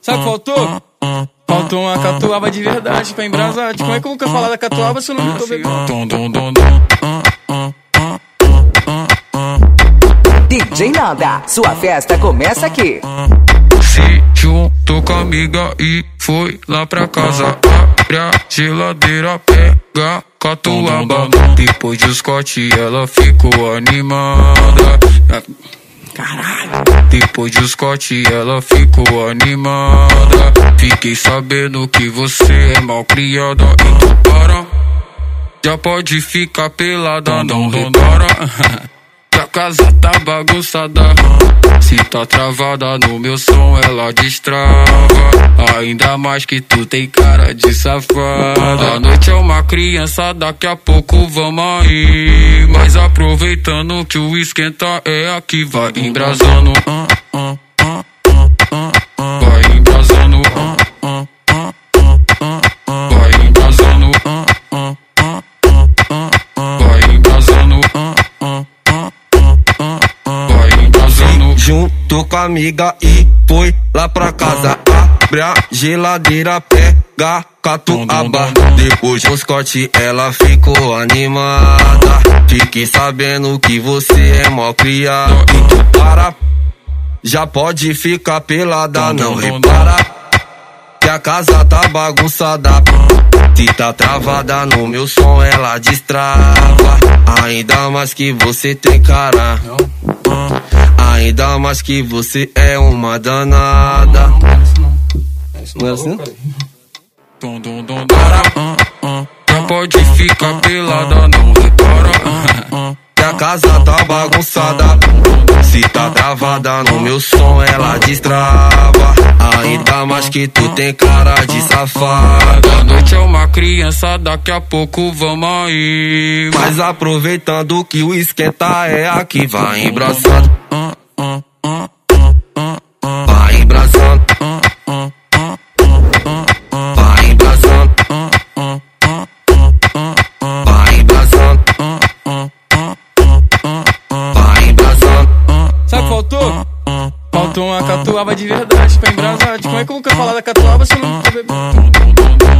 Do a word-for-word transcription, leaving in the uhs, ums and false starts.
Sabe o que faltou? Faltou uma catuaba de verdade pra embrasar. Como é que eu nunca falar da catuaba se eu não tô bebendo? D J Nanda, sua festa começa aqui. Se juntou com a amiga e foi lá pra casa. Abre a geladeira, pega catuaba. Depois de Scott ela ficou animada. Caralho. Depois de Scott ela ficou animada. Fiquei sabendo que você é mal criada. Então para, já pode ficar pelada. Não repara que a casa tá bagunçada. Se tá travada no meu som ela destrava. Ainda mais que tu tem cara de safada. A noite é uma criança, daqui a pouco vamos aí. Mas aproveitando que o esquenta é aqui. Vai embrasando, vai embrasando, vai embrasando, vai embrasando, vai embrasando. Juntou com a amiga e foi lá pra casa. Abre a geladeira, pega catuaba. Depois do Scott ela ficou animada. Fiquei sabendo que você é mó criado. Então para, já pode ficar pelada. Não repara que a casa tá bagunçada. Se tá travada no meu som ela destrava. Ainda mais que você tem cara, ainda mais que você é uma danada. Não é assim? Para, já pode ficar pelada. Não repara que a casa tá bagunçada. Se tá travada no meu som ela destrava. Ainda mais que tu tem cara de safada. A noite é uma criança, daqui a pouco vamos aí. Mas aproveitando que o esquenta é aqui. Vai embraçando, vai embraçando, vai embraçando, vai embraçando, vai embraçando. Sabe o que faltou? Faltou uma catuaba de verdade pra embrasar. Como é que eu nunca falar da catuaba se eu não tô bebendo?